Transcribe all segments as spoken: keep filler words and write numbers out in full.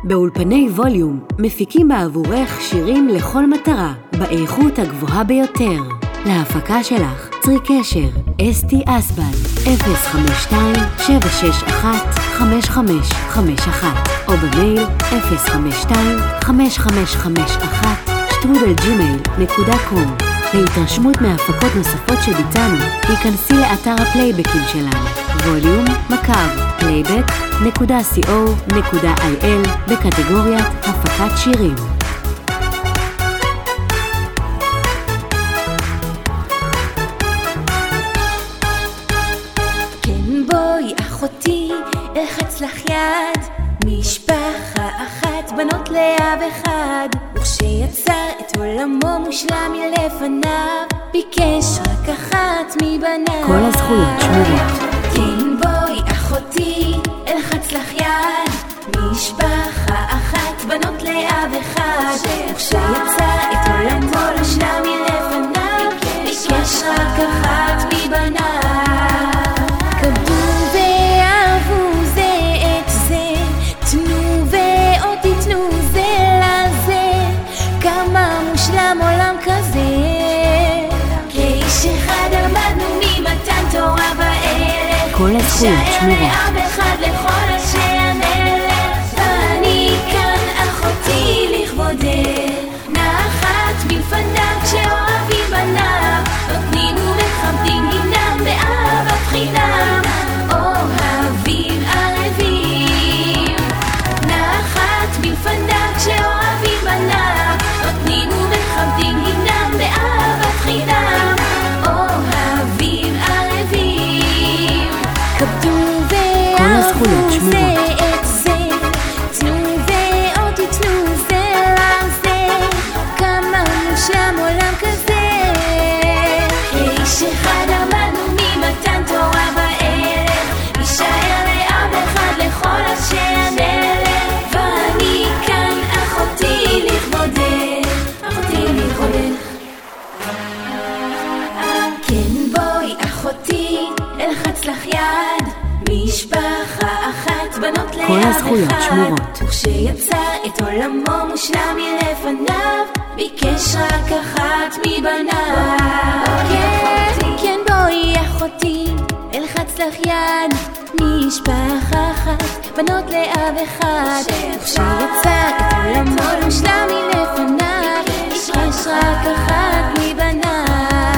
באולפני ווליום מפיקים בעבורך שירים לכל מטרה, באיכות הגבוהה ביותר. להפקה שלך, צרי קשר, אסתי אסבן, אפס חמש שתיים שבע שש אחת חמש חמש חמש אחת, או במייל אפס חמש שתיים חמש חמש חמש אחת שטרודל ג'ימייל נקודה קום. להתרשמות מהפקות נוספות שביצענו, היכנסי לאתר הפלייבקים שלנו, ווליום מקב פלייבק נקודה קו נקודה איי אל בקטגוריית הפקת שירים. כן בואי אחותי, אלחץ לך יד, משפחה אחת, בנות לאב אחד, וכשיצר את עולמו מושלם מלפניו, ביקש רק אחת מבניו. כל הזכויות שמורות. כן בואי אחותי, אלחץ לך יד, משפחה אחת, בנות לאב אחד, וכשיצר את עולמו מושלם מלפניו, ביקש רק אחת מבניו. עולם כזה, כאיש אחד עמדנו ממתן תורה ואלה, כל הזכויות שמורות. לעם אחד לכל אשר נלך, ואני כאן אחותי לכבודך, נחת מלפניו כשאוהבים בניו, נותנים ומכבדים הינם באהבת חינם, אוהבים ערבים. נחת מלפניו כשאוהבים בניו, נותנים ומכבדים הינם באהבת חינם, אוהבים ערבים. כבדו ואהבו זה את זה, תנו ועוד תתנו זה לזה, כמה מושלם עולם כזה, כאיש אחד עמדנו ממתן תורה ואלה, יישאר לעם אחד לכל אשר נלך, ואני כאן אחותי לכבודך, אחותי לכבודך. כן בואי אחותי, אלחץ לך יד, משפחה אחת, בנות לאב אחד, וכשיצר את עולמו מושלם מלפניו, ביקש רק אחת מבניו. כן, כן בואי אחותי, אלחץ לך יד, משפחה אחת, בנות לאב אחד, וכשיצר את עולמו מושלם מלפניו, ביקש רק אחת מבניו.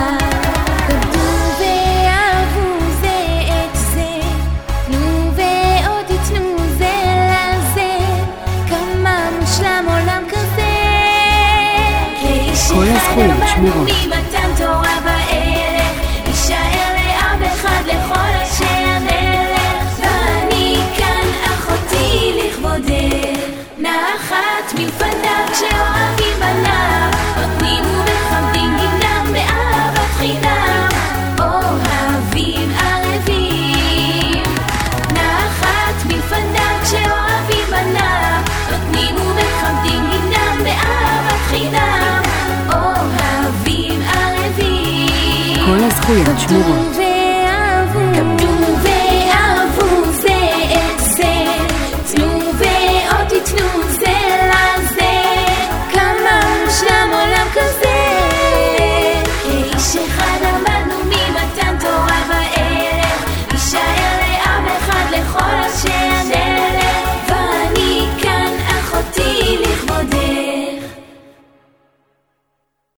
כל הזכויות שמורות. ממתן תורה ואלה, יישאר לעם אחד לכל אשר נלך, ואני כאן אחותי לכבודך, נחת מלפניו כשאוהבים בניו, נותנים ומכבדים הינם באהבת חינם, אוהבים ערבים. נחת מלפניו כשאוהבים בניו, נותנים ומכבדים הינם באהבת חינם, אוהבים ערבים. כל הזכויות שמורות.